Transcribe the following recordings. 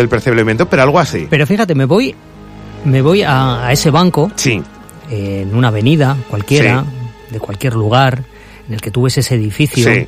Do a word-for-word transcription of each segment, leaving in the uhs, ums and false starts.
del percebimiento, pero algo así. Pero fíjate, me voy, me voy a, a ese banco, sí. eh, en una avenida cualquiera, sí. de cualquier lugar, en el que tú ves ese edificio, sí.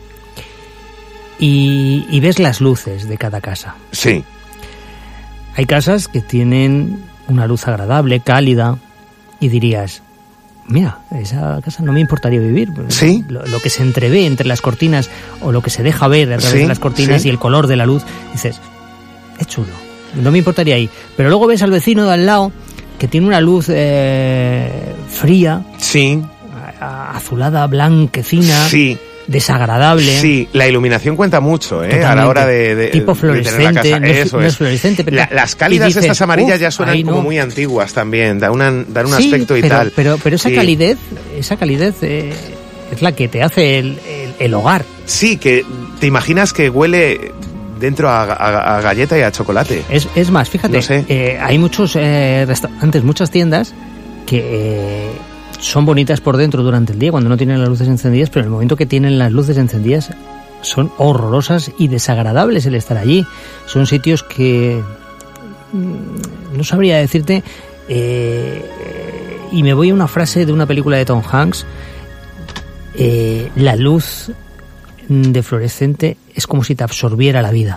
y, y ves las luces de cada casa. Sí. Hay casas que tienen una luz agradable, cálida, y dirías, mira, esa casa no me importaría vivir. ¿Sí? Lo, lo que se entrevé entre las cortinas o lo que se deja ver a través ¿Sí? de las cortinas ¿Sí? y el color de la luz, dices, es chulo, no me importaría ahí. Pero luego ves al vecino de al lado que tiene una luz eh, fría, sí. azulada, blanquecina, sí. desagradable. Sí, la iluminación cuenta mucho, ¿eh? Totalmente. A la hora de, de tipo fluorescente, de tener la casa. No, es, Eso no es. es fluorescente, pero la, las cálidas dices, estas amarillas ya suenan no. como muy antiguas también, dan, una, dan un sí, aspecto y pero, tal. Pero, pero esa sí. calidez, esa calidez eh, es la que te hace el, el, el hogar. Sí, que te imaginas que huele dentro a, a, a galleta y a chocolate. Es, es más, fíjate, no sé. eh, hay muchos eh, restaurantes, muchas tiendas que eh, son bonitas por dentro durante el día cuando no tienen las luces encendidas, pero en el momento que tienen las luces encendidas son horrorosas y desagradables el estar allí. Son sitios que no sabría decirte, eh, y me voy a una frase de una película de Tom Hanks, eh, la luz de fluorescente es como si te absorbiera la vida.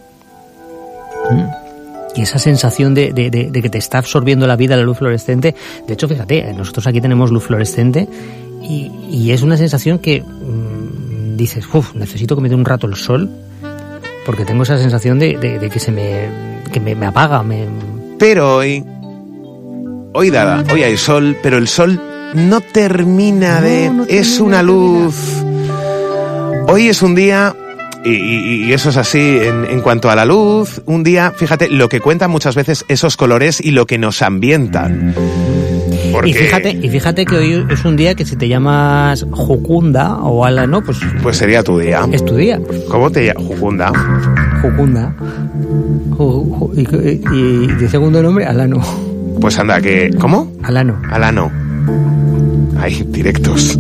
¿Mm? Y esa sensación de, de, de, de que te está absorbiendo la vida la luz fluorescente, de hecho, fíjate, nosotros aquí tenemos luz fluorescente y, y es una sensación que mmm, dices, uff, necesito que me dé un rato el sol porque tengo esa sensación de, de, de que se me, que me, me apaga. Me... Pero hoy, hoy dada, hoy hay sol, pero el sol no termina no, de... No es termina, una luz... termina. Hoy es un día... Y, y, y eso es así en, en cuanto a la luz, un día, fíjate, lo que cuentan muchas veces esos colores y lo que nos ambientan. Porque... Y fíjate, y fíjate que hoy es un día que si te llamas Jucunda o Alano, pues... Pues sería tu día. Es tu día. ¿Cómo te llamas? Jucunda. Jucunda. Ju, ju, y, y de segundo nombre, Alano. Pues anda, que... ¿Cómo? Alano. Alano. Ay, directos.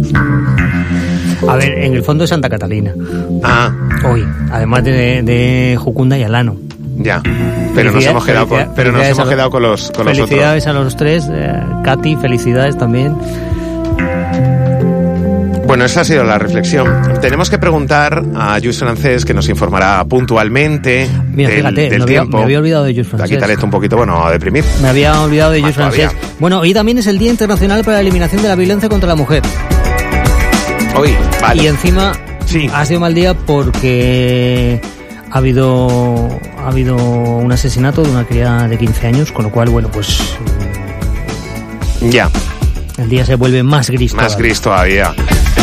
A ver, en el fondo es Santa Catalina. Ah. Hoy, además de, de Jucunda y Alano. Ya. Pero nos hemos quedado con, pero nos hemos quedado con los con los otros. Felicidades a los tres, eh, Katy, felicidades también. Bueno, esa ha sido la reflexión. Tenemos que preguntar a Lluís Francés, que nos informará puntualmente. Mira, del, fíjate, del me, había, tiempo. me había olvidado de Lluís Francés. A quitarle esto un poquito, bueno, a deprimir. Me había olvidado de Lluís Más Francés. todavía. Bueno, hoy también es el Día Internacional para la Eliminación de la Violencia contra la Mujer. Hoy, vale. Y encima sí. ha sido mal día porque ha habido ha habido un asesinato de una cría de quince años, con lo cual, bueno, pues ya. El día se vuelve más gris Más todavía. gris todavía.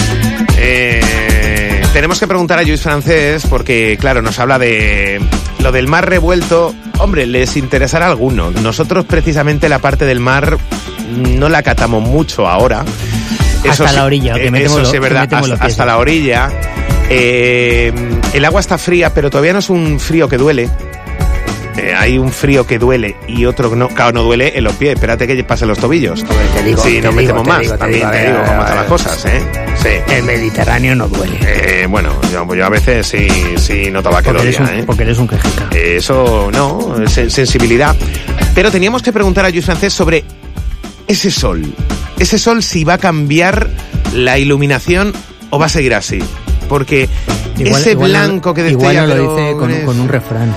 Eh, tenemos que preguntar a Lluís Francés porque, claro, nos habla de lo del mar revuelto. Hombre, les interesará a alguno. Nosotros, precisamente, la parte del mar no la catamos mucho ahora. Eso hasta sí, la orilla, que metemos eso lo, sí es verdad, que metemos hasta, los pies. hasta la orilla. Eh, el agua está fría, pero todavía no es un frío que duele. Eh, hay un frío que duele y otro que no, claro, no duele en los pies. Espérate que pasen los tobillos. Te digo, sí, te nos digo, metemos te más. digo, te También digo, te a digo ver, cómo a están ver, las cosas, ¿eh? Sí. El Mediterráneo no duele. Eh, bueno, yo, yo a veces sí, sí notaba que porque dolía, eres un, ¿eh? Porque eres un quejica. Eso, no, sen- sensibilidad. Pero teníamos que preguntar a Lluís Francés sobre ese sol. Ese sol, si va a cambiar la iluminación o va a seguir así. Porque Igual, ese igual blanco no, que igual decía... no lo pero dice con, es... con un refrán.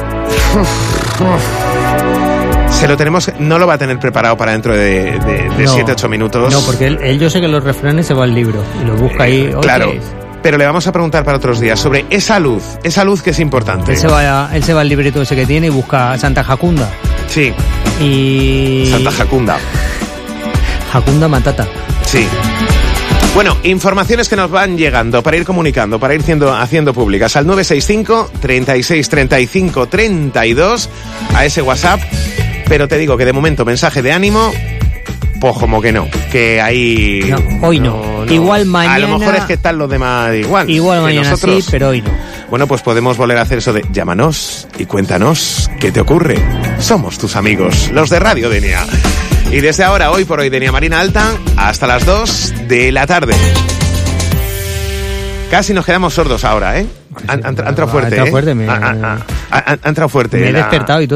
Se lo tenemos, no lo va a tener preparado para dentro de siete ocho minutos. No, porque él, él yo sé que los refranes se va al libro y lo busca ahí. Eh, claro, pero le vamos a preguntar para otros días sobre esa luz, esa luz que es importante. Él se va, él se va al librito ese que tiene y busca Santa Jacunda. Sí. Y... Santa Jacunda. Jacunda Matata. Sí. Bueno, informaciones que nos van llegando para ir comunicando, para ir haciendo, haciendo públicas al nueve seis cinco, treinta y seis, treinta y cinco, treinta y dos, a ese WhatsApp. Pero te digo que de momento mensaje de ánimo, pues como que no, que ahí... No, hoy no. no, no. Igual mañana... A lo mejor es que están los demás igual. Igual mañana nosotros. sí, pero hoy no. Bueno, pues podemos volver a hacer eso de llámanos y cuéntanos qué te ocurre. Somos tus amigos, los de Radio Denia. Y desde ahora, hoy por hoy, Denia Marina Alta, hasta las dos de la tarde. Casi nos quedamos sordos ahora, ¿eh? Han, han, han entrado fuerte, ha entrado ¿eh? fuerte, me... Han, han, han, han entrado fuerte. Me he la... despertado y todo.